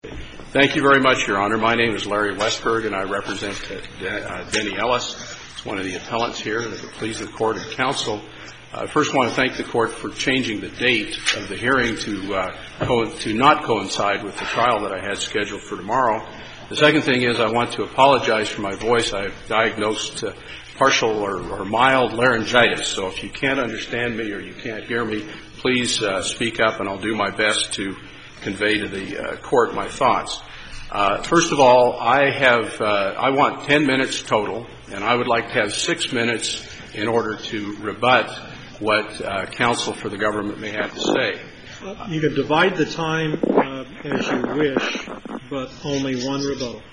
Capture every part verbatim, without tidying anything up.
Thank you very much, Your Honor. My name is Larry Westberg, and I represent uh, uh, Denny Ellis. It's one of the appellants here. Please the Court and Counsel. I uh, first want to thank the Court for changing the date of the hearing to uh, co- to not coincide with the trial that I had scheduled for tomorrow. The second thing is I want to apologize for my voice. I've diagnosed uh, partial or, or mild laryngitis, so if you can't understand me or you can't hear me, please uh, speak up, and I'll do my best to convey to the uh, Court my thoughts. Uh, first of all, I have uh, I want ten minutes total, and I would like to have six minutes in order to rebut what uh, counsel for the government may have to say. Uh, you can divide the time uh, as you wish, but only one rebuttal.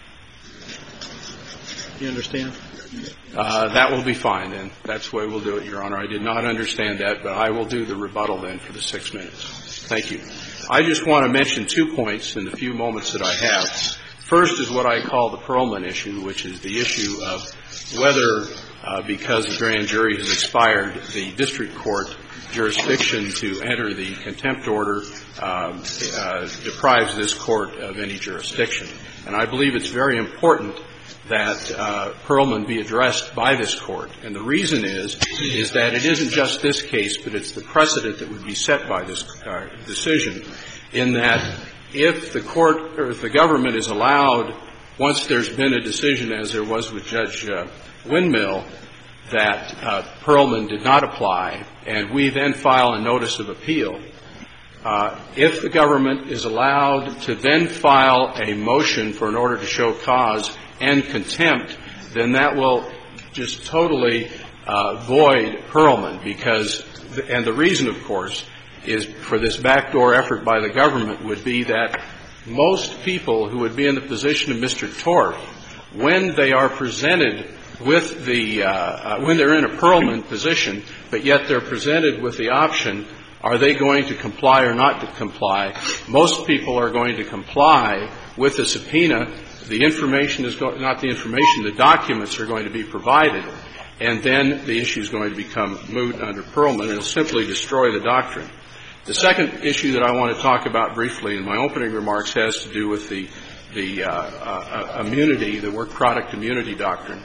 You understand? Uh, that will be fine, and that's the way we'll do it, Your Honor. I did not understand that, but I will do the rebuttal then for the six minutes. Thank you. I just want to mention two points in the few moments that I have. First is what I call the Perlman issue, which is the issue of whether, uh, because the grand jury has expired, the district court jurisdiction to enter the contempt order um, uh, deprives this court of any jurisdiction. And I believe it's very important that uh, Perlman be addressed by this court. And the reason is, is that it isn't just this case, but it's the precedent that would be set by this uh, decision, in that if the court or if the government is allowed, once there's been a decision, as there was with Judge uh, Windmill, that uh, Perlman did not apply, and we then file a notice of appeal, uh, if the government is allowed to then file a motion for an order to show cause and contempt, then that will just totally uh, void Perlman, because, and the reason, of course, is for this backdoor effort by the government would be that most people who would be in the position of Mister Torf, when they are presented with the, uh, uh, when they're in a Perlman position, but yet they're presented with the option, are they going to comply or not to comply? Most people are going to comply with the subpoena. The information is go- not the information, the documents are going to be provided, and then the issue is going to become moot under Perlman, and it'll simply destroy the doctrine. The second issue that I want to talk about briefly in my opening remarks has to do with the, the uh, uh, immunity, the work product immunity doctrine.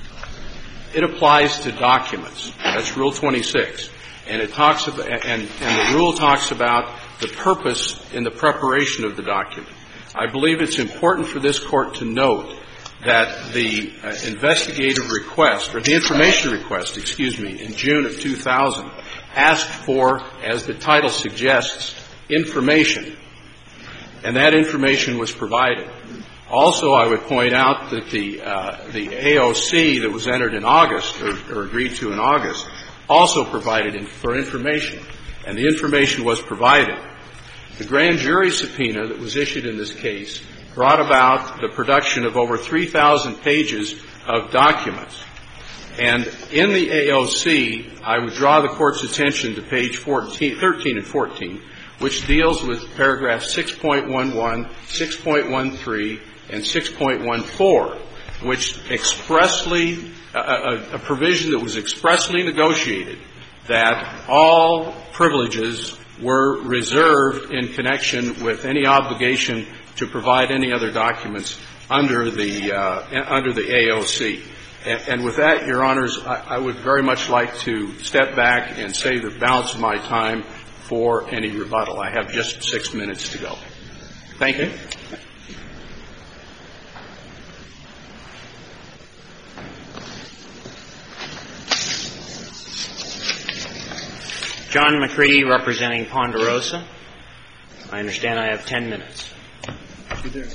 It applies to documents. That's Rule twenty-six. And it talks about, and, and the rule talks about the purpose in the preparation of the document. I believe it's important for this Court to note that the uh, investigative request, or the information request, excuse me, in June of two thousand, asked for, as the title suggests, information. And that information was provided. Also, I would point out that the uh, the A O C that was entered in August, or, or agreed to in August, also provided in, for information, and the information was provided. The grand jury subpoena that was issued in this case brought about the production of over three thousand pages of documents. And in the A O C, I would draw the Court's attention to page fourteen, thirteen and fourteen, which deals with paragraphs six point one one, six point one three, and six point one four, which expressly, a, a, a provision that was expressly negotiated that all privileges were reserved in connection with any obligation to provide any other documents under the uh, under the A O C. And, and with that, Your Honors, I, I would very much like to step back and save the balance of my time for any rebuttal. I have just six minutes to go. Thank you. John McCready, representing Ponderosa. I understand I have ten minutes. You do.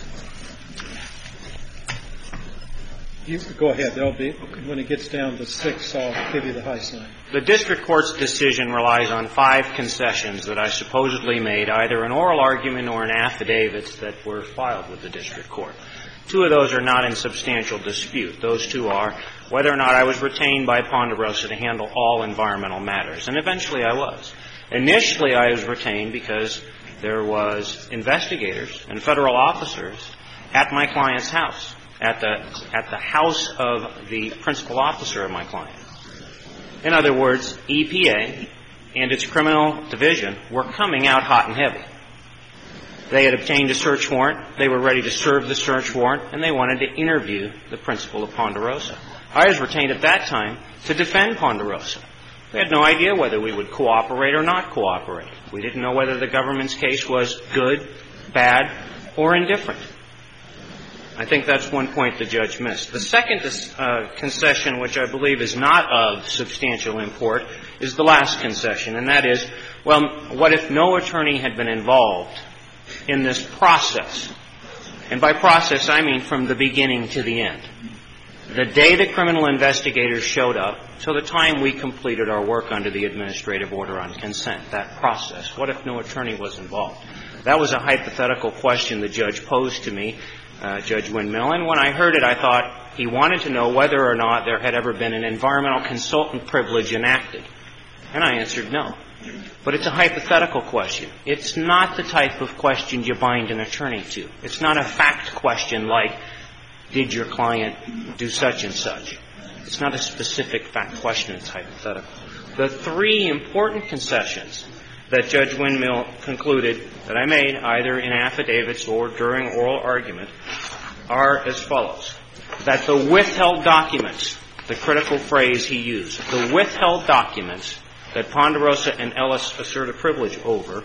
You go ahead. There'll be, when it gets down to six, I'll give you the high sign. The district court's decision relies on five concessions that I supposedly made, either an oral argument or an affidavit that were filed with the district court. Two of those are not in substantial dispute. Those two are whether or not I was retained by Ponderosa to handle all environmental matters. And eventually I was. Initially I was retained because there was investigators and federal officers at my client's house, at the, at the house of the principal officer of my client. In other words, E P A and its criminal division were coming out hot and heavy. They had obtained a search warrant. They were ready to serve the search warrant, and they wanted to interview the principal of Ponderosa. I was retained at that time to defend Ponderosa. We had no idea whether we would cooperate or not cooperate. We didn't know whether the government's case was good, bad, or indifferent. I think that's one point the judge missed. The second uh, concession, which I believe is not of substantial import, is the last concession, and that is, well, what if no attorney had been involved in this process? And by process, I mean from the beginning to the end. The day the criminal investigators showed up, till the time we completed our work under the administrative order on consent, that process. What if no attorney was involved? That was a hypothetical question the judge posed to me, uh, Judge Windmill, and when I heard it, I thought he wanted to know whether or not there had ever been an environmental consultant privilege enacted. And I answered no. But it's a hypothetical question. It's not the type of question you bind an attorney to. It's not a fact question like, did your client do such and such? It's not a specific fact question. It's hypothetical. The three important concessions that Judge Windmill concluded that I made either in affidavits or during oral argument are as follows. That the withheld documents, the critical phrase he used, the withheld documents that Ponderosa and Ellis assert a privilege over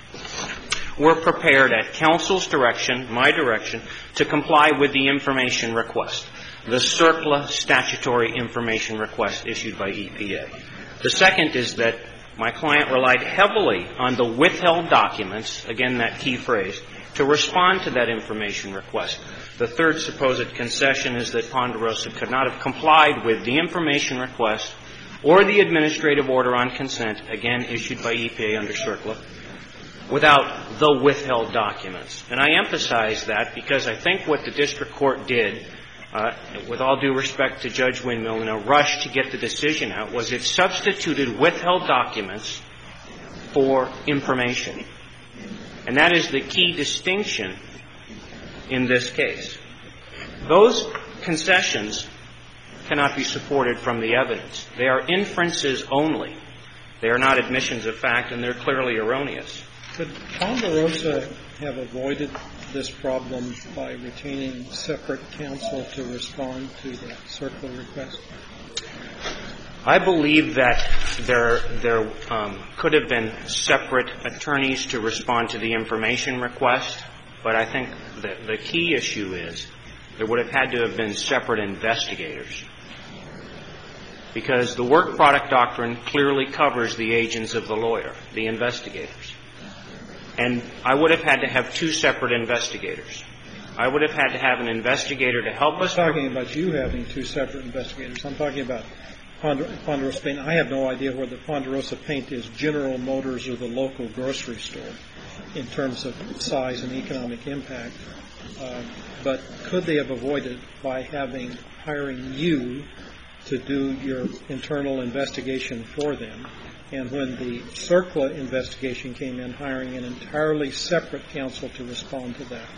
were prepared at counsel's direction, my direction, to comply with the information request, the CERCLA statutory information request issued by E P A. The second is that my client relied heavily on the withheld documents, again that key phrase, to respond to that information request. The third supposed concession is that Ponderosa could not have complied with the information request or the administrative order on consent, again issued by E P A under CERCLA, without the withheld documents. And I emphasize that because I think what the district court did, uh, with all due respect to Judge Windmill, in a rush to get the decision out, was it substituted withheld documents for information. And that is the key distinction in this case. Those concessions cannot be supported from the evidence. They are inferences only. They are not admissions of fact, and they're clearly erroneous. Could Ponderosa have avoided this problem by retaining separate counsel to respond to the CERCLA request? I believe that there there um, could have been separate attorneys to respond to the information request, but I think the, the key issue is there would have had to have been separate investigators, because the work product doctrine clearly covers the agents of the lawyer, the investigators. And I would have had to have two separate investigators. I would have had to have an investigator to help us. I'm talking about you having two separate investigators. I'm talking about Ponderosa Paint. I have no idea whether Ponderosa Paint is General Motors or the local grocery store in terms of size and economic impact. Uh, but could they have avoided by having hiring you to do your internal investigation for them, and when the CERCLA investigation came in, hiring an entirely separate counsel to respond to that?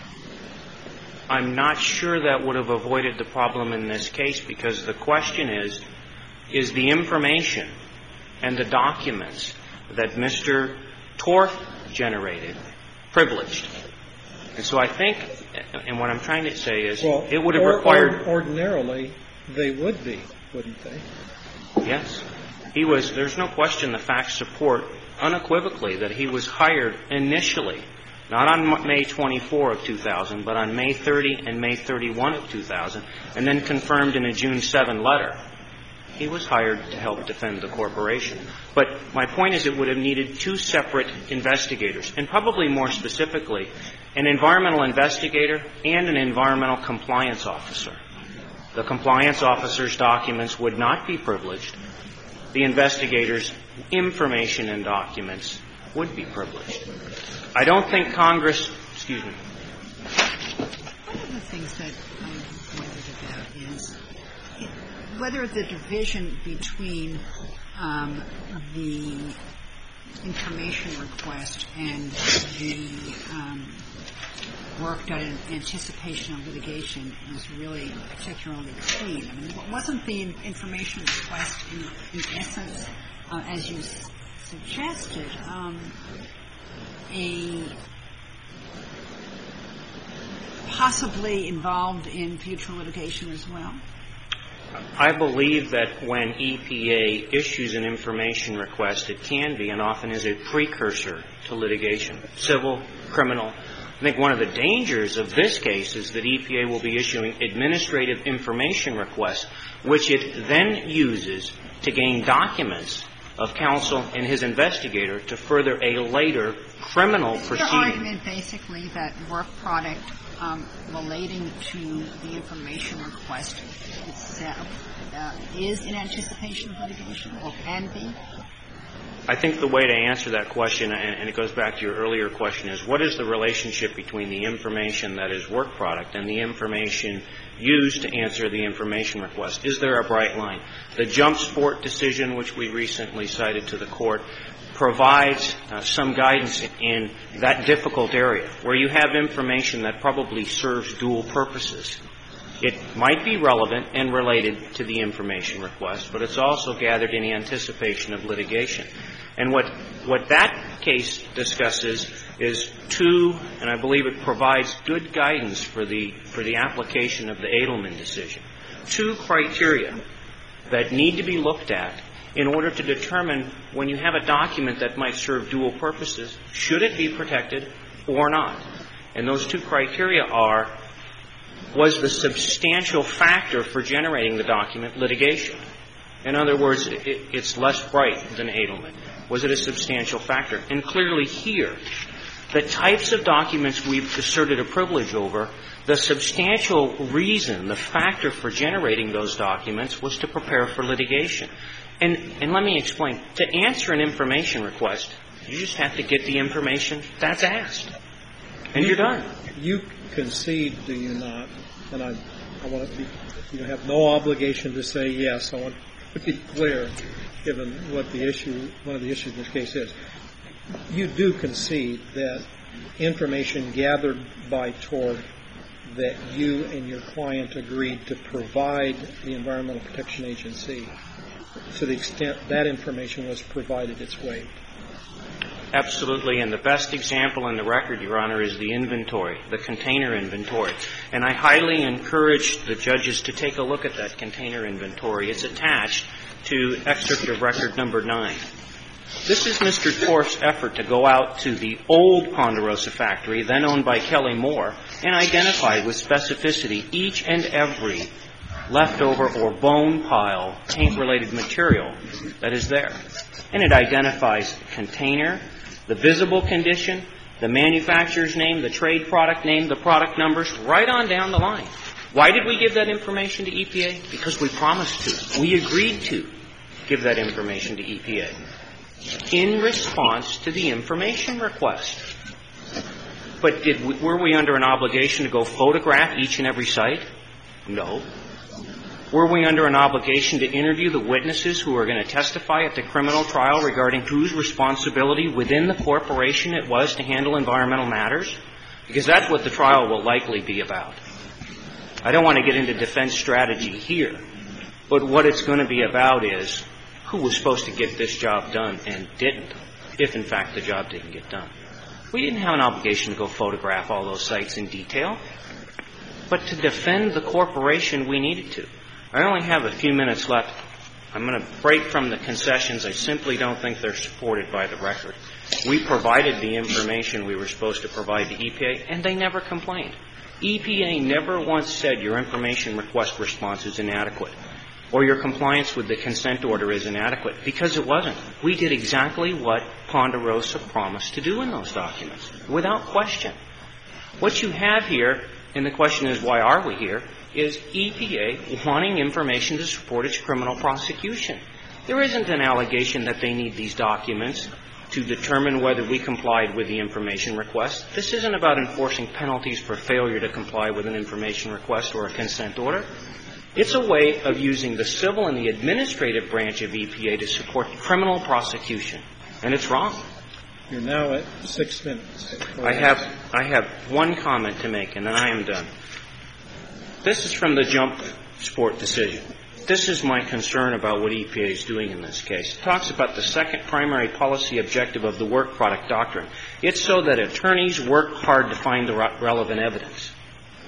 I'm not sure that would have avoided the problem in this case, because the question is, is the information and the documents that Mister Torf generated privileged? And so I think, and what I'm trying to say is, well, it would have or, required... Or, ordinarily, they would be, wouldn't they? Yes. He was, there's no question the facts support unequivocally that he was hired initially, not on May twenty-fourth of two thousand, but on May thirtieth and May thirty-first of two thousand, and then confirmed in a June seventh letter. He was hired to help defend the corporation. But my point is it would have needed two separate investigators, and probably more specifically, an environmental investigator and an environmental compliance officer. The compliance officer's documents would not be privileged. The investigator's information and documents would be privileged. I don't think Congress, excuse me. One of the things that I wondered about is whether the division between um, the information request and the um, work done in anticipation of litigation was really particularly clean. I mean, wasn't the information request in, in essence, uh, as you s- suggested, um, a possibly involved in future litigation as well? I believe that when E P A issues an information request, it can be and often is a precursor to litigation, civil, criminal. I think one of the dangers of this case is that E P A will be issuing administrative information requests, which it then uses to gain documents of counsel and his investigator to further a later criminal proceeding. Is your argument basically that work product um, relating to the information request itself uh, is in anticipation of litigation or can be? I think the way to answer that question, and it goes back to your earlier question, is what is the relationship between the information that is work product and the information used to answer the information request? Is there a bright line? The Jump Sport decision, which we recently cited to the court, provides uh, some guidance in that difficult area where you have information that probably serves dual purposes. It might be relevant and related to the information request, but it's also gathered in anticipation of litigation. And what what that case discusses is two, and I believe it provides good guidance for the for the application of the Edelman decision, two criteria that need to be looked at in order to determine when you have a document that might serve dual purposes, should it be protected or not? And those two criteria are, was the substantial factor for generating the document litigation? In other words, it, it's less bright than Edelman. Was it a substantial factor? And clearly here, the types of documents we've asserted a privilege over, the substantial reason, the factor for generating those documents was to prepare for litigation. And, and let me explain. To answer an information request, you just have to get the information that's asked. And you're done. You concede, do you not? And I, I want to be, you have no obligation to say yes. I want to be clear, given what the issue, one of the issues in this case is. You do concede that information gathered by tort that you and your client agreed to provide the Environmental Protection Agency, to the extent that information was provided its way. Absolutely, and the best example in the record, Your Honor, is the inventory, the container inventory. And I highly encourage the judges to take a look at that container inventory. It's attached to excerpt of record number nine. This is Mister Torf's effort to go out to the old Ponderosa factory, then owned by Kelly Moore, and identify with specificity each and every leftover or bone pile paint-related material that is there. And it identifies the container, the visible condition, the manufacturer's name, the trade product name, the product numbers, right on down the line. Why did we give that information to E P A? Because we promised to. We agreed to give that information to E P A in response to the information request. But did we, were we under an obligation to go photograph each and every site? No. Were we under an obligation to interview the witnesses who are going to testify at the criminal trial regarding whose responsibility within the corporation it was to handle environmental matters? Because that's what the trial will likely be about. I don't want to get into defense strategy here, but what it's going to be about is who was supposed to get this job done and didn't, if in fact the job didn't get done. We didn't have an obligation to go photograph all those sites in detail, but to defend the corporation we needed to. I only have a few minutes left. I'm going to break from the concessions. I simply don't think they're supported by the record. We provided the information we were supposed to provide to E P A, and they never complained. E P A never once said your information request response is inadequate or your compliance with the consent order is inadequate, because it wasn't. We did exactly what Ponderosa promised to do in those documents, without question. What you have here, and the question is why are we here, is E P A wanting information to support its criminal prosecution. There isn't an allegation that they need these documents to determine whether we complied with the information request. This isn't about enforcing penalties for failure to comply with an information request or a consent order. It's a way of using the civil and the administrative branch of E P A to support criminal prosecution. And it's wrong. You're now at six minutes. I have, I have one comment to make, and then I am done. This is from the Jump Sport decision. This is my concern about what E P A is doing in this case. It talks about the second primary policy objective of the work product doctrine. It's so that attorneys work hard to find the re- relevant evidence.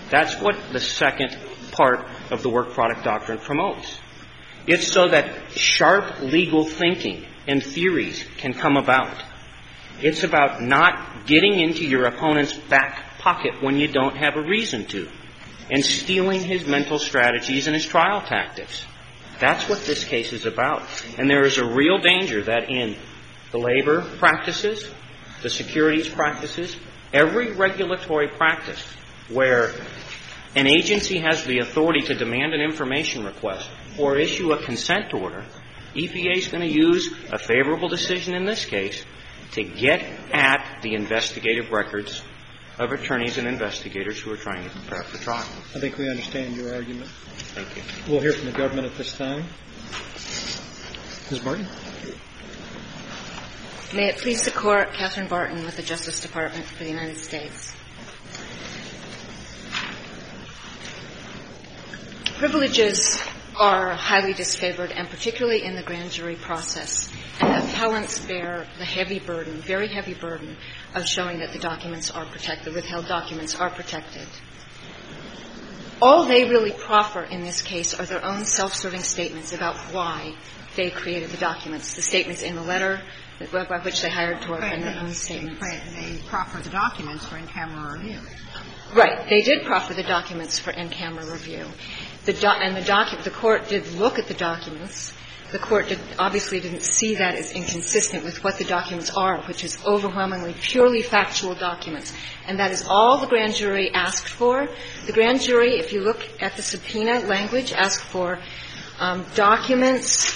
That's what the second part of the work product doctrine promotes. It's so that sharp legal thinking and theories can come about. It's about not getting into your opponent's back pocket when you don't have a reason to, and stealing his mental strategies and his trial tactics. That's what this case is about. And there is a real danger that in the labor practices, the securities practices, every regulatory practice where an agency has the authority to demand an information request or issue a consent order, E P A is going to use a favorable decision in this case to get at the investigative records of attorneys and investigators who are trying to prepare for trial. I think we understand your argument. Thank you. We'll hear from the government at this time. Miz Barton. May it please the Court, Catherine Barton with the Justice Department for the United States. Privileges are highly disfavored, and particularly in the grand jury process. And appellants bear the heavy burden, very heavy burden, of showing that the documents are protected, withheld documents are protected. All they really proffer in this case are their own self-serving statements about why they created the documents, the statements in the letter by which they hired Torf, and their own statements. They proffer the documents for in-camera review. Right. They did proffer the documents for in-camera review. The do- and the docu- the Court did look at the documents. The Court did, obviously didn't see that as inconsistent with what the documents are, which is overwhelmingly purely factual documents. And that is all the grand jury asked for. The grand jury, if you look at the subpoena language, asked for um, documents,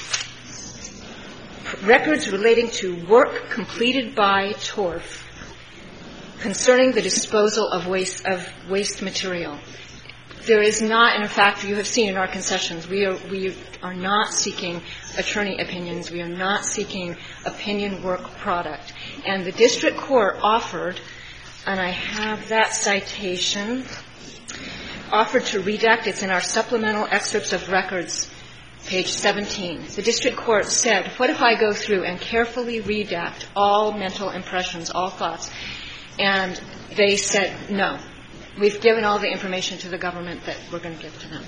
records relating to work completed by Torf concerning the disposal of waste of waste material. There is not, and in fact, you have seen in our concessions, we are we are not seeking attorney opinions. We are not seeking opinion work product. And the district court offered, and I have that citation, offered to redact. It's in our supplemental excerpts of records, page seventeen. The district court said, what if I go through and carefully redact all mental impressions, all thoughts? And they said, no. We've given all the information to the government that we're going to give to them.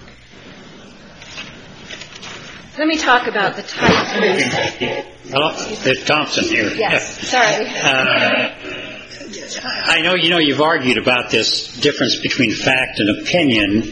Let me talk about the type of... Hello? It's Thompson here. Yes. Sorry. Uh, I know, you know, you've argued about this difference between fact and opinion.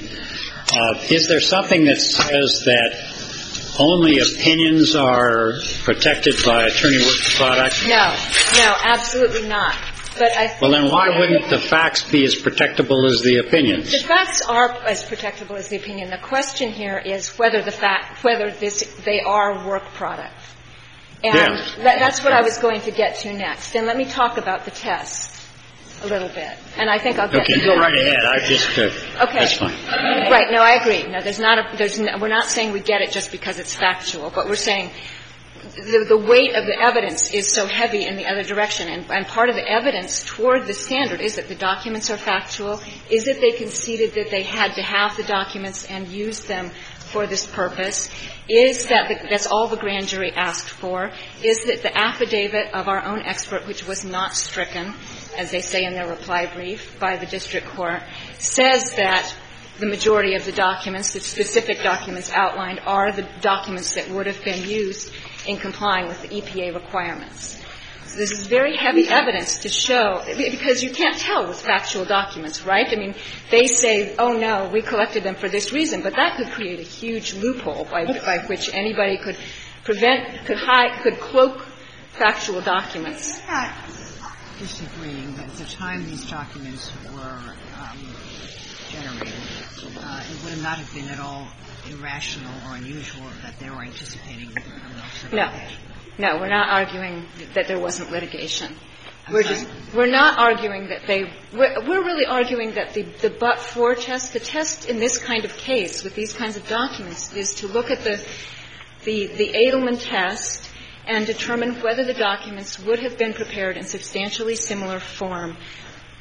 Uh, is there something that says that only opinions are protected by attorney work product? No. No, absolutely not. But I think well, then why wouldn't the facts be as protectable as the opinions? The facts are as protectable as the opinion. The question here is whether the fact, whether this, they are work product. And yes. that, that's what I was going to get to next. And let me talk about the test a little bit. And I think I'll get okay, to go right ahead. I just, uh, okay. That's fine. Right. No, I agree. No, there's not a, there's no, we're not saying we get it just because it's factual, but we're saying The, the weight of the evidence is so heavy in the other direction, and, and part of the evidence toward the standard is that the documents are factual, is that they conceded that they had to have the documents and use them for this purpose, is that the, that's all the grand jury asked for, is that the affidavit of our own expert, which was not stricken, as they say in their reply brief by the district court, says that the majority of the documents, the specific documents outlined, are the documents that would have been used in complying with the E P A requirements. So this is very heavy evidence to show, because you can't tell with factual documents, right? I mean, they say, oh, no, we collected them for this reason, but that could create a huge loophole by, by which anybody could prevent, could hide, could cloak factual documents. I'm not disagreeing that at the time these documents were um, generated, uh, it would not have been at all irrational or unusual that they were anticipating criminal certification. No. No, we're not arguing that there wasn't litigation. I'm we're sorry? just, we're not arguing that they, we're, we're really arguing that the, the but-for test, the test in this kind of case with these kinds of documents is to look at the, the, the Edelman test and determine whether the documents would have been prepared in substantially similar form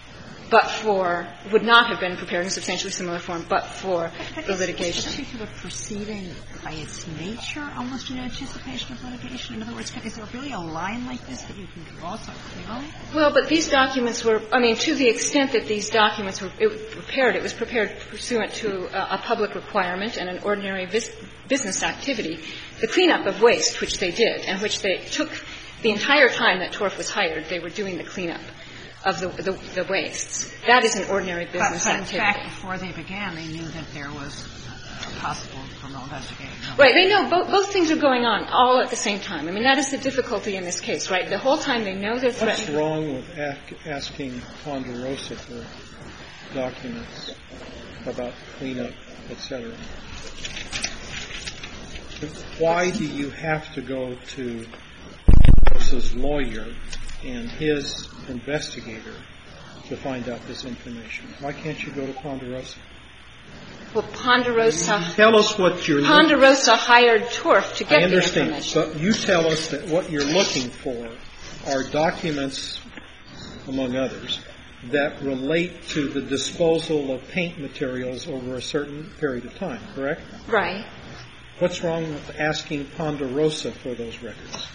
but for, would not have been prepared in substantially similar form, but for the litigation. Is this particular proceeding by its nature almost in anticipation of litigation? In other words, is there really a line like this that you can draw so clearly? Well, but these documents were, I mean, to the extent that these documents were it was prepared, it was prepared pursuant to a, a public requirement and an ordinary vis- business activity, the cleanup of waste, which they did, and which they took the entire time that Torf was hired, they were doing the cleanup of the, the, the wastes. That is an ordinary business but, but activity. in fact, before they began, they knew that there was a possible criminal investigation. Right. They know both, both things are going on all at the same time. I mean, that is the difficulty in this case, right? The whole time they know they're threatened. What's wrong with ask, asking Ponderosa for documents about cleanup, et cetera? Why do you have to go to Ponderosa's lawyer and his investigator to find out this information? Why can't you go to Ponderosa? Well, Ponderosa. Tell us what you're Ponderosa looking. hired Torf to get I understand, the information. but you tell us that what you're looking for are documents, among others, that relate to the disposal of paint materials over a certain period of time, correct? Right. What's wrong with asking Ponderosa for those records?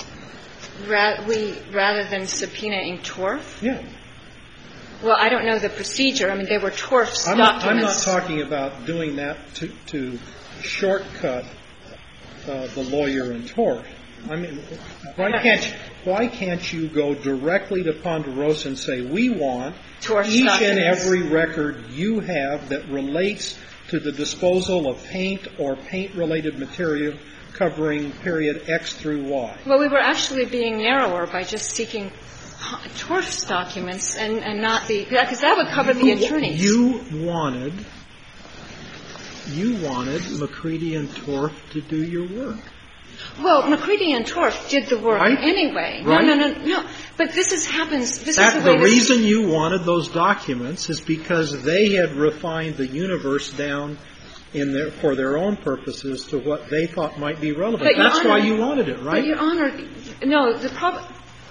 Ra- we, rather than subpoenaing Torf? Yeah. Well, I don't know the procedure. I mean, they were Torf's I'm not, documents. I'm not talking about doing that to, to shortcut uh, the lawyer and Torf. I mean, why can't you, why can't you go directly to Ponderosa and say, we want Torf's each documents. and every record you have that relates to the disposal of paint or paint-related material covering period X through Y? Well, we were actually being narrower by just seeking Torf's documents and, and not the, because that would cover the attorneys. You wanted, you wanted McCready and Torf to do your work. Well, McCready and Torf did the work right? anyway. Right? No, no, no, no. But this is happens. This that, is the way. The this reason you wanted those documents is because they had refined the universe down in their, for their own purposes to what they thought might be relevant. But That's Honor, why you wanted it, right? But Your Honor, no. The problem.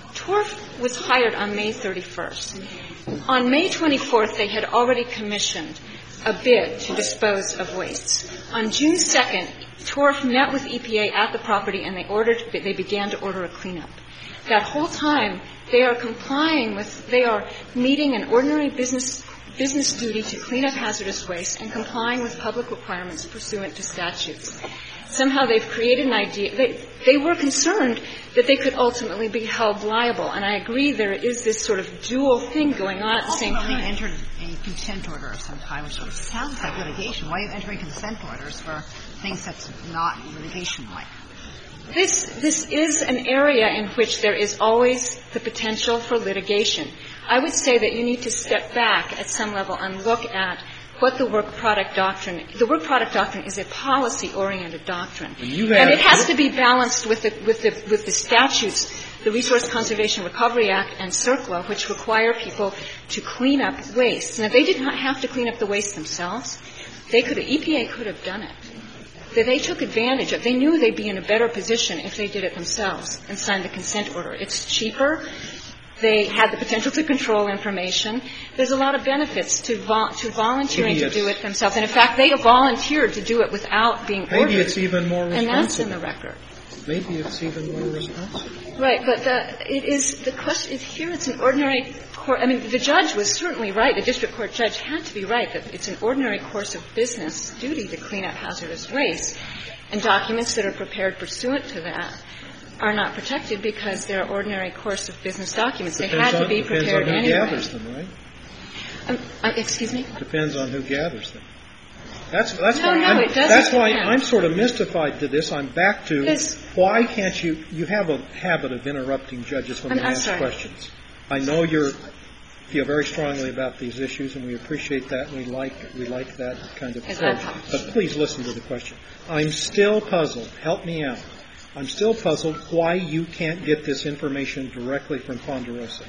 Torf was hired on May thirty-first. On May twenty-fourth, they had already commissioned a bid to dispose of wastes. On June second, Torf met with E P A at the property and they ordered, they began to order a cleanup. That whole time, they are complying with, they are meeting an ordinary business business duty to clean up hazardous waste and complying with public requirements pursuant to statutes. Somehow they've created an idea. They, they were concerned that they could ultimately be held liable. And I agree there is this sort of dual thing going on at the same time. Ultimately entered a consent order of some kind, which sort of sounds like litigation. Why are you entering consent orders for things that's not litigation-like? This, this is an area in which there is always the potential for litigation. I would say that you need to step back at some level and look at what the work product doctrine, the work product doctrine is a policy-oriented doctrine. And, you have, and it has to be balanced with the, with the, with the statutes, the Resource Conservation Recovery Act and CERCLA, which require people to clean up waste. Now, they did not have to clean up the waste themselves. They could, E P A could have done it. That they took advantage of, they knew they'd be in a better position if they did it themselves and signed the consent order. It's cheaper. They had the potential to control information. There's a lot of benefits to vol- to volunteering to do it themselves. And, in fact, they volunteered to do it without being ordered. Maybe it's even more responsible. And that's in the record. Maybe it's even more responsible. Right, but the, it is the question is here. It's an ordinary court. I mean, the judge was certainly right. The district court judge had to be right that it's an ordinary course of business duty to clean up hazardous waste, and documents that are prepared pursuant to that are not protected because they're ordinary course of business documents. They depends had to on, be prepared depends on who anyway. gathers them, right? Um, uh, excuse me? Depends on who gathers them. That's that's no, why no, I'm, it doesn't that's why depend. I'm sort of mystified to this. I'm back to This, why can't you you have a habit of interrupting judges when I'm, they I'm ask sorry. questions. I know you're feel very strongly about these issues, and we appreciate that. And we like we like that kind of approach. But please listen to the question. I'm still puzzled. Help me out. I'm still puzzled why you can't get this information directly from Ponderosa.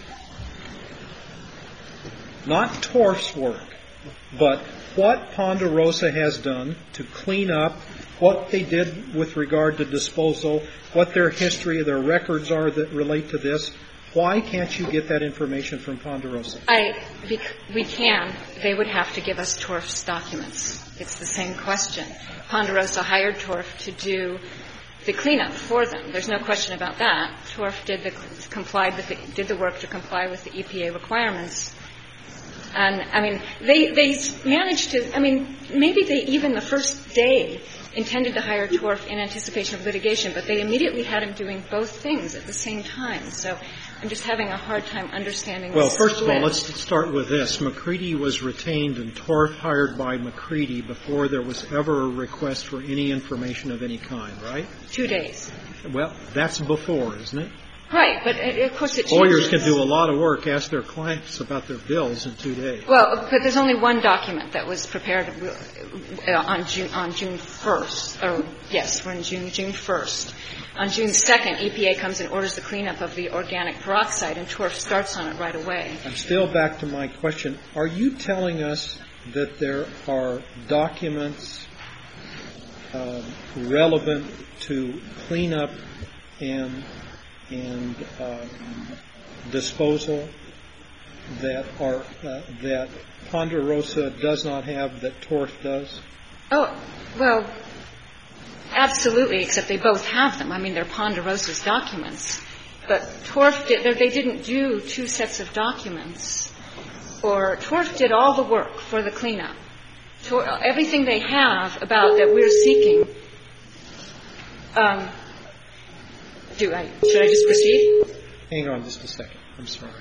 Not Torf's work, but what Ponderosa has done to clean up, what they did with regard to disposal, what their history, their records are that relate to this. Why can't you get that information from Ponderosa? I, we can. They would have to give us Torf's documents. It's the same question. Ponderosa hired Torf to do the cleanup for them. There's no question about that. Torf did the complied with the, did the work to comply with the E P A requirements. And I mean, they they managed to. I mean, maybe they even the first day intended to hire Torf in anticipation of litigation, but they immediately had him doing both things at the same time. So I'm just having a hard time understanding. Well, the first split. of all, let's start with this. McCready was retained and Torf hired by McCready before there was ever a request for any information of any kind, right? Two days. Well, that's before, isn't it? Right, but uh, of course it changes. Lawyers can do a lot of work, ask their clients about their bills in two days. Well, but there's only one document that was prepared uh, on June on June first. Or yes, we're in June June first. On June second, E P A comes and orders the cleanup of the organic peroxide, and Torf starts on it right away. I'm still back to my question. Are you telling us that there are documents uh, relevant to cleanup and and uh, disposal that are uh, that Ponderosa does not have that Torf does? Oh, well, absolutely, except they both have them. I mean, they're Ponderosa's documents. But Torf did, they didn't do two sets of documents. Or Torf did all the work for the cleanup. Tor, everything they have about that we're seeking. Um, do I, should I just proceed? Hang on just a second. I'm sorry.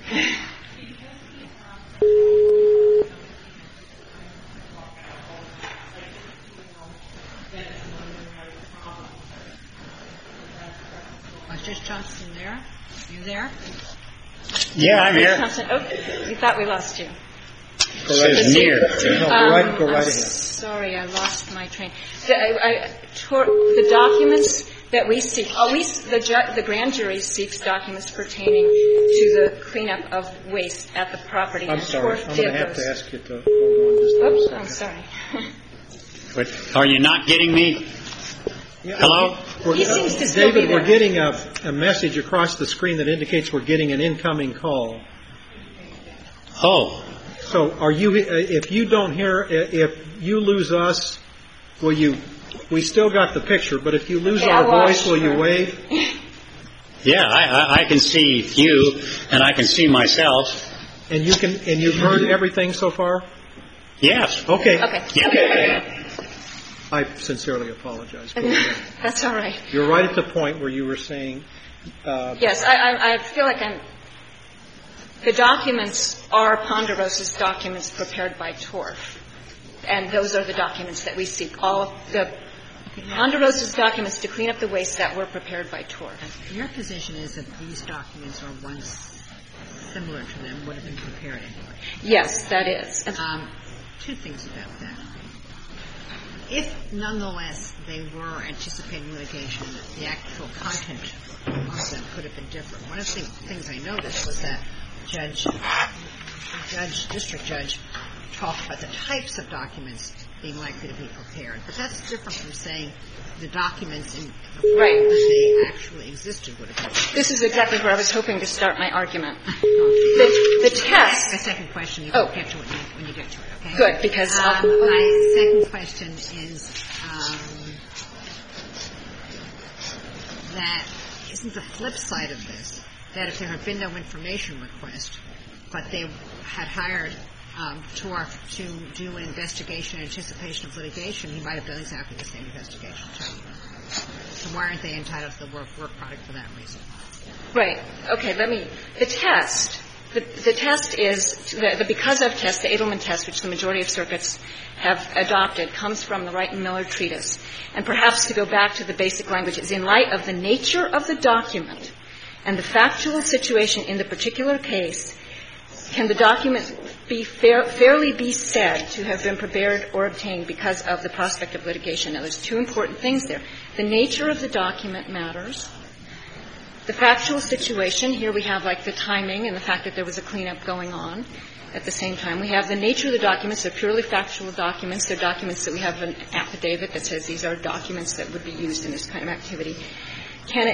Was Judge Johnson there? You there? Yeah, I'm here. Johnson, oh, we thought we lost you. Go right Says near. No, go Um, right, go right I'm ahead. Sorry, I lost my train. The, I, I, tor- the documents that we seek, oh, we, the, ju- the grand jury seeks documents pertaining to the cleanup of waste at the property. I'm and sorry. Torf I'm did going to have those. to ask you to hold on just a Oops, second. I'm sorry. But are you not getting me? Yeah, Hello? we're- He seems to still David, be we're there. getting a, a message across the screen that indicates we're getting an incoming call. Oh, So are you, if you don't hear, if you lose us, will you, we still got the picture, but if you lose Okay, our I lost voice, will you her. wave? yeah, I, I, I can see you, and I can see myself. And you can, and you've heard everything so far? Yes. Okay. Okay. Yeah. I sincerely apologize. Go ahead. That's all right. You're right at the point where you were saying, uh, Yes, I, I, I feel like I'm. The documents are Ponderosa's documents prepared by Torf, and those are the documents that we seek. All of the Ponderosa's documents to clean up the waste that were prepared by Torf. Your position is that these documents or ones similar to them would have been prepared anyway. Yes, that is. Um, two things about that. If, nonetheless, they were anticipating litigation, the actual content of them could have been different. One of the things I noticed was that Judge, Judge, District Judge talked about the types of documents being likely to be prepared. But that's different from saying the documents in the form Right. that they actually existed would have been prepared. This is exactly where I was hoping to start my argument. The, the My test. second question, you Oh. can get to it when you get to it, okay? Good, because Um, I'll- my second question is um, that isn't the flip side of this that if there had been no information request, but they had hired um, Torf to do an investigation in anticipation of litigation, he might have done exactly the same investigation too. So why aren't they entitled to the work, work product for that reason? Right. Okay, let me, the test, the, the test is, the, the because of test, the Edelman test, which the majority of circuits have adopted, comes from the Wright and Miller treatise. And perhaps to go back to the basic language, is in light of the nature of the document and the factual situation in the particular case, can the document be fair, fairly be said to have been prepared or obtained because of the prospect of litigation? Now, there's two important things there. The nature of the document matters. The factual situation, here we have like the timing and the fact that there was a cleanup going on at the same time. We have the nature of the documents. They're purely factual documents. They're documents that we have an affidavit that says these are documents that would be used in this kind of activity. Can it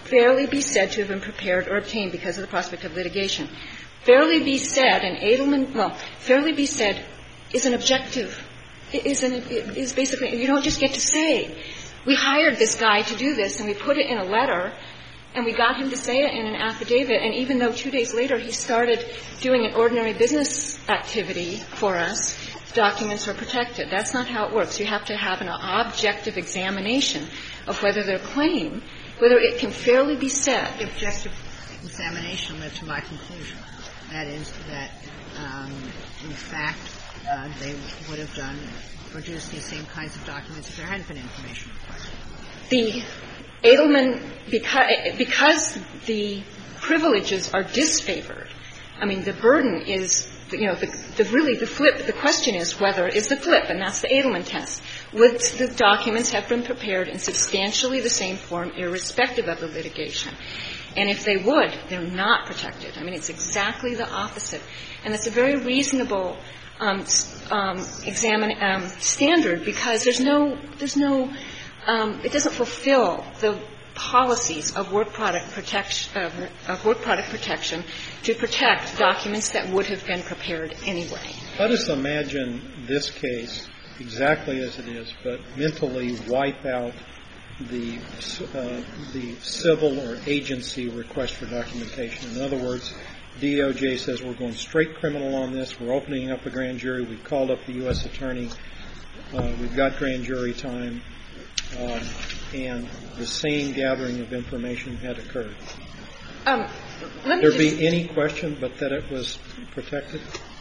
fairly be said to have been prepared or obtained because of the prospect of litigation. Fairly be said, and Edelman, well, fairly be said is an objective. It is, an, it is basically, you don't just get to say, we hired this guy to do this, and we put it in a letter, and we got him to say it in an affidavit, and even though two days later he started doing an ordinary business activity for us, documents are protected. That's not how it works. You have to have an objective examination of whether their claim, whether it can fairly be said. The objective examination led to my conclusion. That is that, um, in fact, uh, they would have done, produced these same kinds of documents if there hadn't been information required. The Edelman, because, because the privileges are disfavored, I mean, the burden is, you know, the, the really the flip, the question is whether, is the flip, and that's the Edelman test. Would the documents have been prepared in substantially the same form, irrespective of the litigation? And if they would, they're not protected. I mean, it's exactly the opposite. And it's a very reasonable um, um, examine, um, standard because there's no, there's no, um, it doesn't fulfill the policies of work product protection, of, of work product protection to protect documents that would have been prepared anyway. Let us imagine this case exactly as it is, but mentally wipe out the uh, the civil or agency request for documentation. In other words, D O J says we're going straight criminal on this. We're opening up a grand jury. We've called up the U S attorney. Uh, we've got grand jury time. Uh, and the same gathering of information had occurred. Um, let me there just, be any question but that it was protected?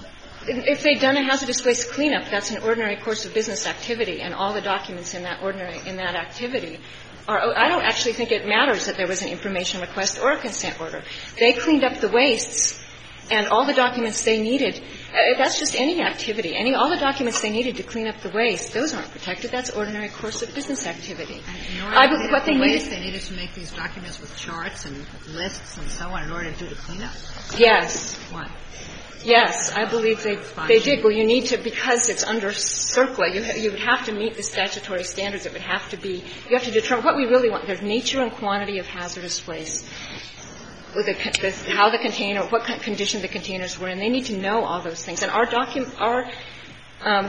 If they'd done a hazardous waste cleanup, that's an ordinary course of business activity, and all the documents in that ordinary in that activity are. I don't actually think it matters that there was an information request or a consent order. They cleaned up the wastes, and all the documents they needed. Uh, that's just any activity. Any all the documents they needed to clean up the waste. Those aren't protected. That's ordinary course of business activity. And in order I to believe what they waste, needed. They needed to make these documents with charts and lists and so on in order to do the cleanup. Yes. What? Yes, I believe they they did. Well, you need to, because it's under CERCLA, you ha- you would have to meet the statutory standards. It would have to be, you have to determine what we really want. There's nature and quantity of hazardous waste, with the, the, how the container, what condition the containers were in. They need to know all those things. And our document, our um,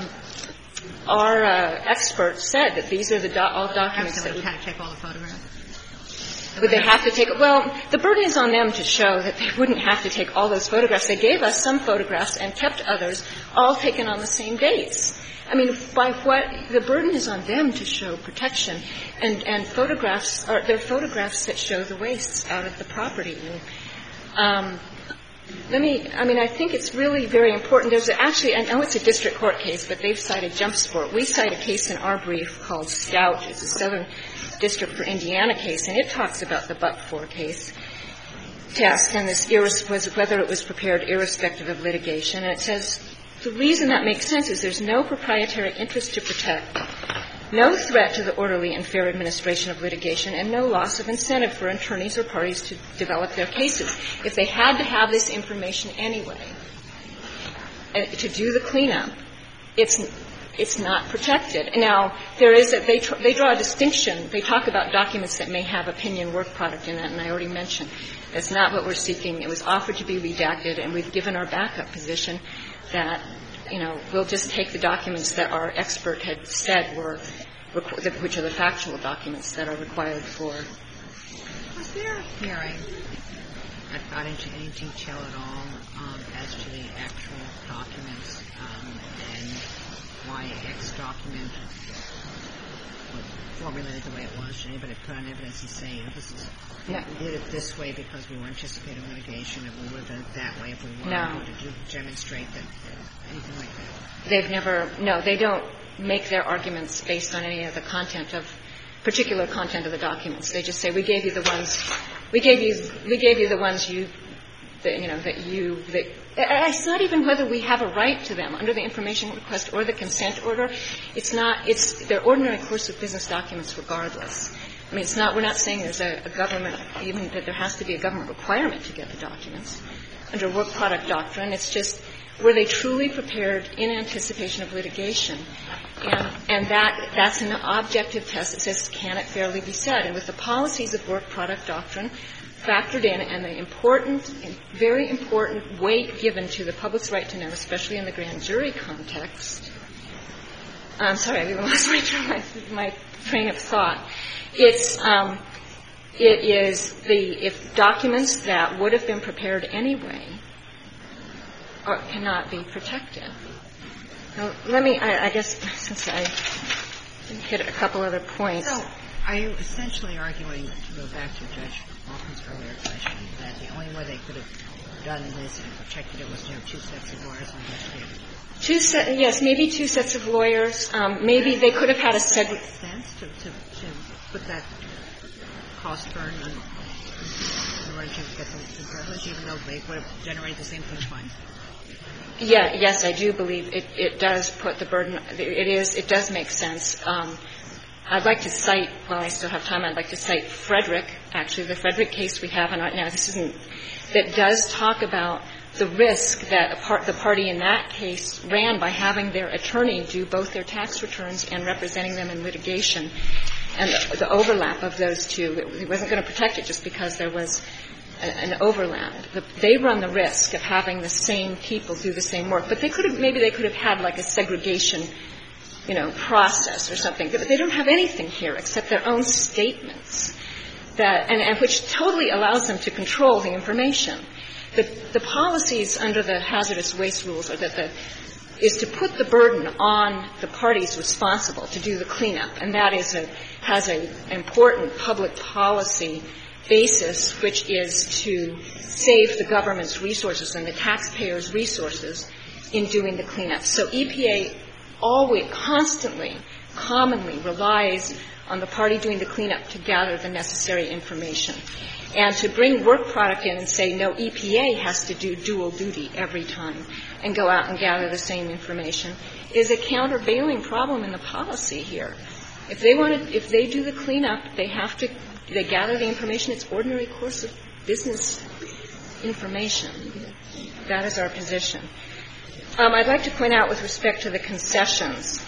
our uh, expert said that these are the do- all documents that would would have to take all the photographs. Would they have to take – well, the burden is on them to show that they wouldn't have to take all those photographs. They gave us some photographs and kept others, all taken on the same dates. I mean, by what – the burden is on them to show protection, and, and photographs are – they're photographs that show the wastes out of the property. And, um, let me – I mean, I think it's really very important. There's actually – I know it's a district court case, but they've cited Jump Sport. We cite a case in our brief called Scout. It's a Southern District for Indiana case, and it talks about the but-for case test and this irres- was whether it was prepared irrespective of litigation. And it says the reason that makes sense is there's no proprietary interest to protect, no threat to the orderly and fair administration of litigation, and no loss of incentive for attorneys or parties to develop their cases. If they had to have this information anyway uh, to do the cleanup, it's It's not protected. Now, there is a, they, tr- they draw a distinction. They talk about documents that may have opinion work product in that, and I already mentioned that's not what we're seeking. It was offered to be redacted, and we've given our backup position that, you know, we'll just take the documents that our expert had said were, requ- which are the factual documents that are required for. Was there a hearing that got into any detail at all um, as to the actual documents um, and why X document was formulated the way it was? Should anybody put on evidence and say, you know, this is, no. we did it this way because we were anticipating litigation and we would have done it that way if we wanted No. to do, demonstrate that, uh, anything like that? They've never, no, they don't make their arguments based on any of the content of, particular content of the documents. They just say, we gave you the ones, we gave you, we gave you the ones you, that, you know, that you, that, it's not even whether we have a right to them under the information request or the consent order. It's not, it's their ordinary course of business documents regardless. I mean, it's not, we're not saying there's a, a government, even that there has to be a government requirement to get the documents under work product doctrine. It's just Were they truly prepared in anticipation of litigation? And, and that, that's an objective test that says, can it fairly be said? And with the policies of work product doctrine factored in and the important, very important weight given to the public's right to know, especially in the grand jury context, I'm sorry, I lost my, my, my train of thought. It's, um, it is the, if documents that would have been prepared anyway or cannot be protected. Now, let me, I, I guess, since I hit a couple other points. So, are you essentially arguing, to go back to Judge Walton's earlier question, that the only way they could have done this and protected it was to have two sets of lawyers and investigators? Two set, yes, maybe two sets of lawyers. Um, maybe they could have had a set. Does it make sense to, to, to put that cost burden on in order to get the privilege, even though they would have generated the same thing fines? Yeah, yes, I do believe it, it does put the burden. It is. It does make sense. Um, I'd like to cite, while I still have time, I'd like to cite Frederick. Actually, the Frederick case we have on right now. This isn't that does talk about the risk that a part, the party in that case ran by having their attorney do both their tax returns and representing them in litigation, and the, the overlap of those two. It, it wasn't going to protect it just because there was a, an overlap. The, they run the risk of having the same people do the same work, but they could have maybe they could have had like a segregation, you know, process or something. But they don't have anything here except their own statements that, and, and which totally allows them to control the information. The, the policies under the hazardous waste rules are that the, is to put the burden on the parties responsible to do the cleanup, and that is a, has an important public policy basis, which is to save the government's resources and the taxpayers' resources in doing the cleanup. So E P A always, constantly, commonly relies on the party doing the cleanup to gather the necessary information. And to bring work product in and say, no, E P A has to do dual duty every time and go out and gather the same information is a countervailing problem in the policy here. If they want to, if they do the cleanup, they have to, they gather the information. It's ordinary course of business information. That is our position. Um, I'd like to point out with respect to the concessions.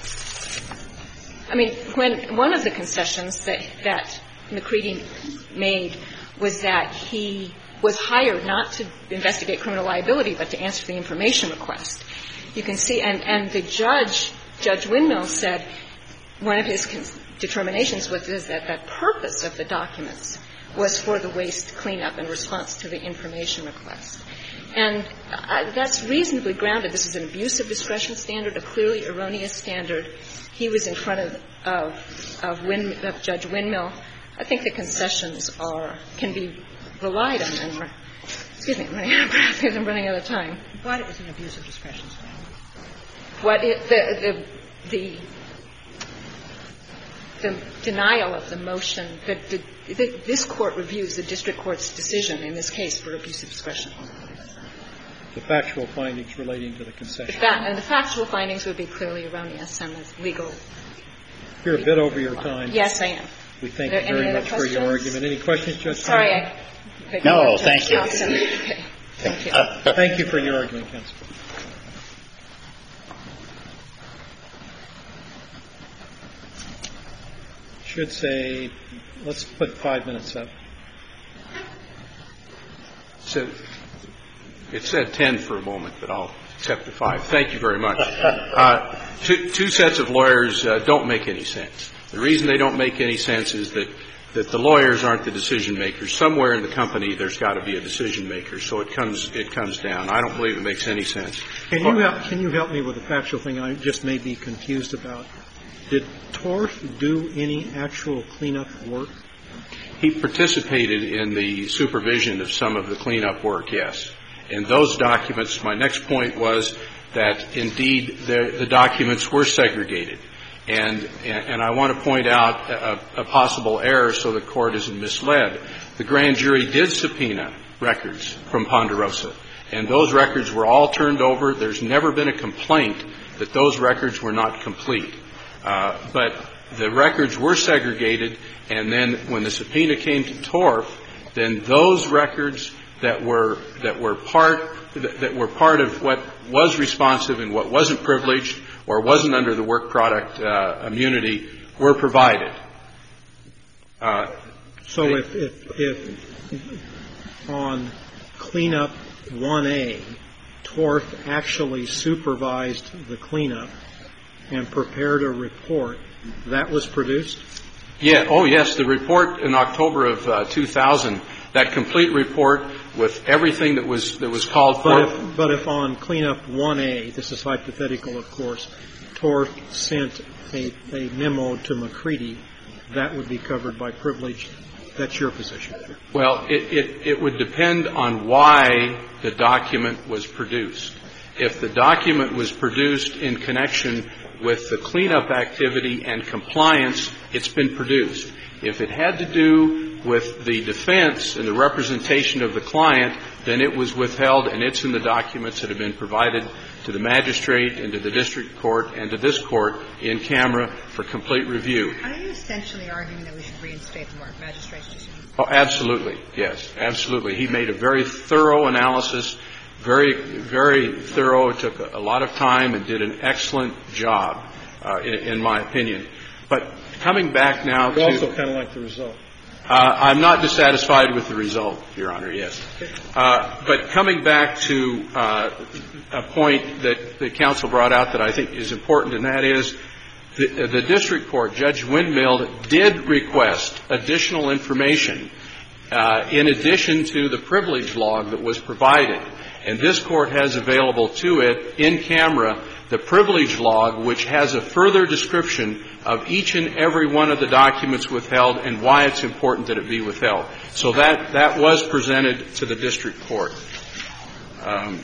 I mean, when one of the concessions that, that McCready made was that he was hired not to investigate criminal liability, but to answer the information request. You can see, and, and the judge, Judge Windmill, said one of his con- determinations was that the purpose of the documents was for the waste cleanup in response to the information request. And uh, that's reasonably grounded. This is an abuse of discretion standard, a clearly erroneous standard. He was in front of, of, of, Wind, of Judge Windmill. I think the concessions are, can be relied on. And, excuse me, I'm running out of breath because I'm running out of time. But it was an abuse of discretion standard. What it, the, the, the, the denial of the motion, the, the, the, this Court reviews the district court's decision in this case for abuse of discretion. The factual findings relating to the concession. The, fa- and the factual findings would be clearly erroneous and the legal. You're a bit over your time. Yes, I am. We thank you very much for your argument. Any questions, Judge? Sorry, I. No, thank you. Okay. Thank you. Thank you for your argument, counsel. Should say, let's put five minutes up. So it said ten for a moment, but I'll accept the five. Thank you very much. Uh, two, two sets of lawyers uh, don't make any sense. The reason they don't make any sense is that, that the lawyers aren't the decision makers. Somewhere in the company there's got to be a decision maker, so it comes it comes down. I don't believe it makes any sense. Can you help, can you help me with a factual thing I just may be confused about? Did Torf do any actual cleanup work? He participated in the supervision of some of the cleanup work, yes. And those documents, my next point was that indeed the, the documents were segregated. And, and I want to point out a, a possible error so the Court isn't misled. The grand jury did subpoena records from Ponderosa, and those records were all turned over. There's never been a complaint that those records were not complete. Uh, but the records were segregated, and then when the subpoena came to Torf, then those records that were that were part that were part of what was responsive and what wasn't privileged or wasn't under the work product uh, immunity were provided. Uh, so they, if, if if on cleanup one A, Torf actually supervised the cleanup and prepared a report, that was produced? Yeah. Oh, yes. The report in October of uh, two thousand, that complete report with everything that was that was called for. But if, but if on cleanup one A, this is hypothetical, of course, Torf sent a, a memo to McCready, that would be covered by privilege. That's your position. Well, it, it, it would depend on why the document was produced. If the document was produced in connection with the cleanup activity and compliance, it's been produced. If it had to do with the defense and the representation of the client, then it was withheld, and it's in the documents that have been provided to the magistrate and to the district court and to this court in camera for complete review. Are you essentially arguing that we should reinstate the magistrate's decision? Oh, absolutely. Yes, absolutely. He made a very thorough analysis, very, very thorough. It took a lot of time and did an excellent job, uh, in, in my opinion. But coming back now to... You also kind of like the result. Uh, I'm not dissatisfied with the result, Your Honor, yes. Uh, but coming back to uh, a point that the counsel brought out that I think is important, and that is the, the district court, Judge Windmill, did request additional information uh, in addition to the privilege log that was provided. And this court has available to it in camera the privilege log, which has a further description of each and every one of the documents withheld and why it's important that it be withheld. So that, that was presented to the district court. Um,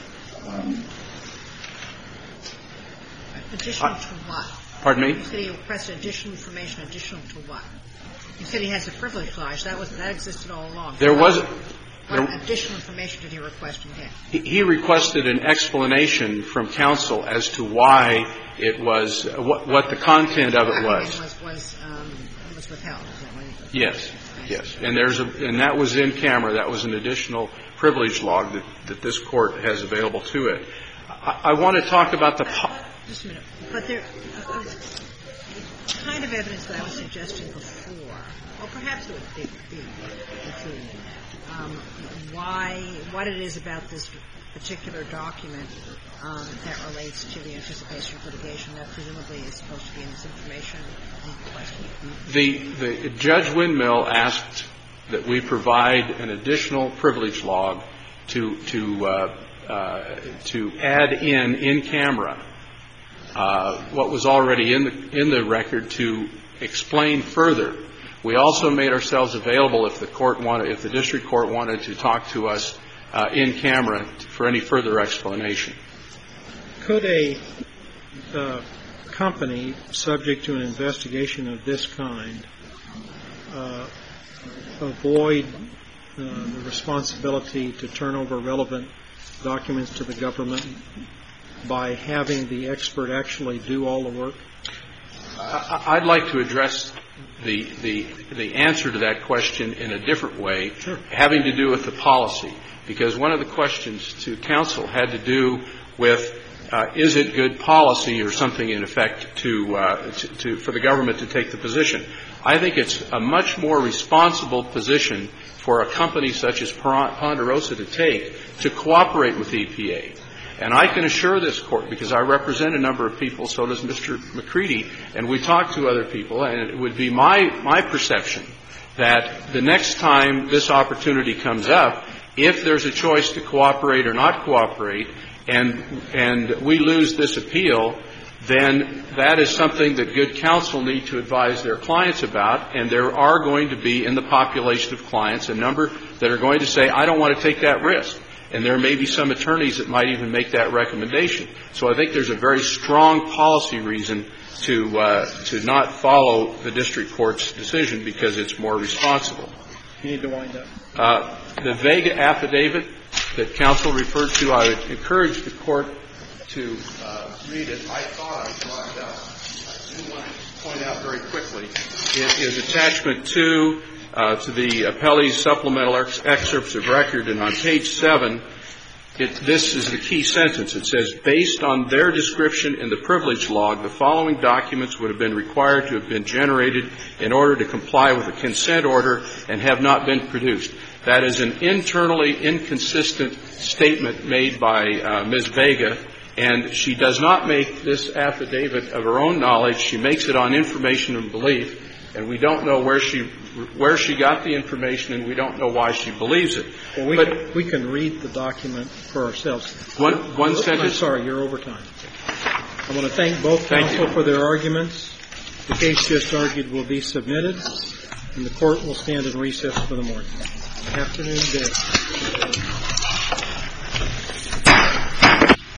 additional I, to what? Pardon me? You said he requested additional information, additional to what? You said he has a privilege lodge. That was that existed all along. There was. What there, additional information did he request and get? He, he requested an explanation from counsel as to why it was, what, what the content of it was. was was, um, was withheld. Is that what he, yes, yes, and there's a, and that was in camera. That was an additional privilege log that, that this court has available to it. I, I want to talk about the. Po- Just a minute, but there. Uh, the kind of evidence that I was suggesting before, or perhaps it would be, be included. Um, why, what it is about this particular document um, that relates to the anticipation of litigation that presumably is supposed to be in this information question. The, the Judge Windmill asked that we provide an additional privilege log to to uh, uh, to add in in camera uh, what was already in the in the record to explain further. We also made ourselves available if the court wanted, if the district court wanted to talk to us uh, in camera for any further explanation. Could a uh, company subject to an investigation of this kind uh, avoid uh, the responsibility to turn over relevant documents to the government by having the expert actually do all the work? I'd like to address the the the answer to that question in a different way, sure. having to do with the policy. Because one of the questions to counsel had to do with uh, is it good policy or something in effect to, uh, to, to for the government to take the position. I think it's a much more responsible position for a company such as Ponderosa to take to cooperate with E P A. And I can assure this court, because I represent a number of people, so does Mister McCready, and we talk to other people, and it would be my, my perception that the next time this opportunity comes up, if there's a choice to cooperate or not cooperate, and, and we lose this appeal, then that is something that good counsel need to advise their clients about, and there are going to be in the population of clients a number that are going to say, I don't want to take that risk. And there may be some attorneys that might even make that recommendation. So I think there's a very strong policy reason to uh, to not follow the district court's decision because it's more responsible. You need to wind up. Uh, the Vega affidavit that counsel referred to, I would encourage the court to uh, read it. I thought I brought it up. I do want to point out very quickly. It is attachment two uh, to the appellee's supplemental ex- excerpts of record, and on page seven, it, this is the key sentence. It says, based on their description in the privilege log, the following documents would have been required to have been generated in order to comply with a consent order and have not been produced. That is an internally inconsistent statement made by uh, Miz Vega, and she does not make this affidavit of her own knowledge. She makes it on information and belief, and we don't know where she where she got the information, and we don't know why she believes it. Well, we, but can, we can read the document for ourselves. One, one sentence. I'm sorry, you're over time. I want to thank both Thank counsel you. for their arguments. The case just argued will be submitted, and the court will stand in recess for the morning. Afternoon day.